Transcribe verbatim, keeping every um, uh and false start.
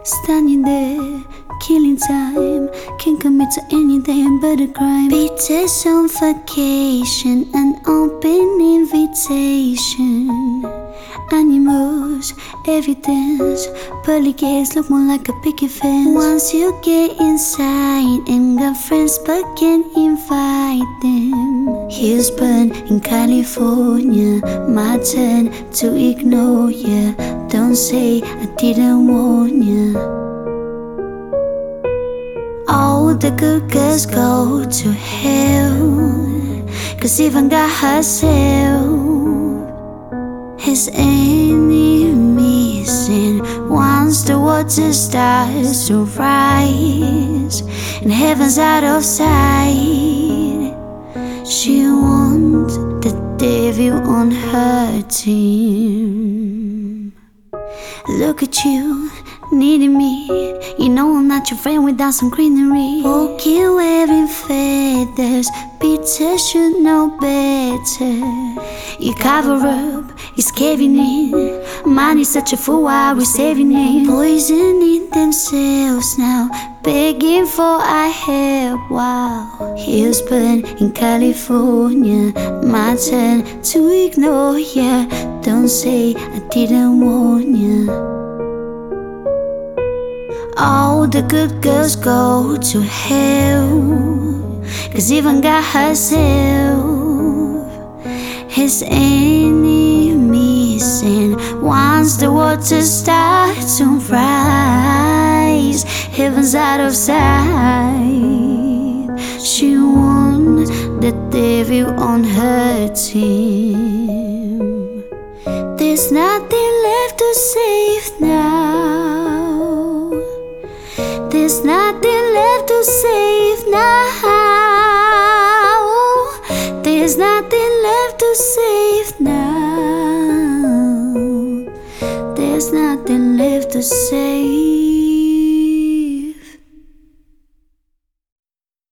standing there, killing time. Can't commit to anything but a crime. Beaches on vacation, an open invitation. Animals, evidence, pearly gates look more like a picket fence. Once you get inside and got friends but can't invite them. Hills burn in California, my turn to ignore ya. Don't say I didn't warn ya. All the good girls go to hell, cause even God herself has enemies. And once the water starts to rise and heaven's out of sight, she wants the devil on her team. Look at you, needing me. You know I'm not your friend without some greenery. Walking wearing feathers, Peter should know better. You cover up, he's caving in. Man is such a fool, why we're saving him. Poisoning themselves now, begging for our help. Wow. Hills burn in California, my turn to ignore ya. Don't say I didn't warn ya. All the good girls go to hell, cause even God herself has enemies. And once the water starts to rise, heaven's out of sight, she wants the devil on her team. There's nothing left to save now. There's nothing left to save now. There's nothing left to save now. There's nothing left to save.